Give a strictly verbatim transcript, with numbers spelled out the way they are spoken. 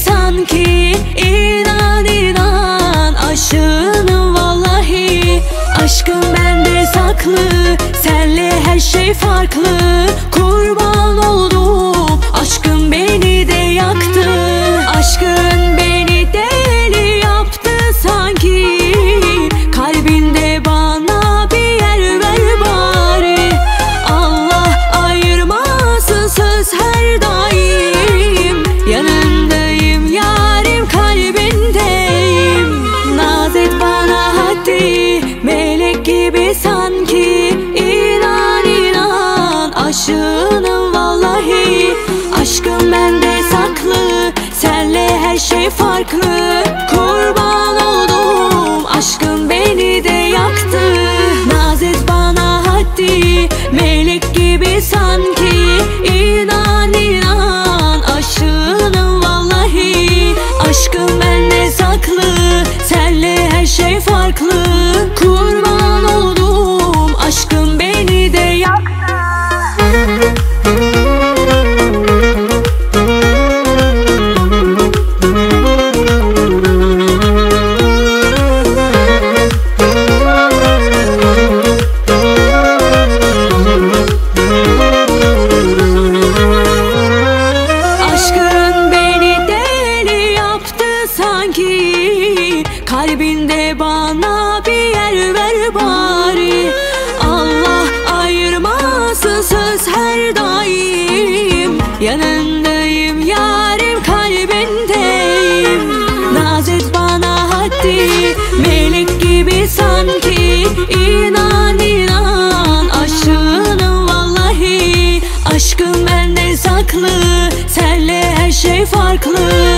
sanki. İnan inan aşığınım vallahi. Aşkım bende saklı, senle her şey farklı. Kurban oldum, aşkım beni de yaktı. Aşkın beni deli yaptı sanki. Kalbinde bana bir yer ver bari. Allah ayırmasın söz her daim. Yanındayım yarim, kalbindeyim. Naz et bana hadi, melek gibi sanki. İnan inan aşığınım vallahi. Aşkım bende saklı, senle her şey farklı. Kurban oldum, aşkım beni de yaktı. Naz et bana hadi, melek gibi sanki. İnan inan aşığınım vallahi. Aşkım bende saklı, senle her şey farklı. Kurban oldum, aşkım beni de yaktı. Kalbinde bana bir yer ver bari. Allah ayırmasın söz her daim. Yanındayım yarim, kalbindeyim. Naz et bana hadi, melek gibi sanki. İnan inan aşığınım vallahi. Aşkım bende saklı, senle her şey farklı.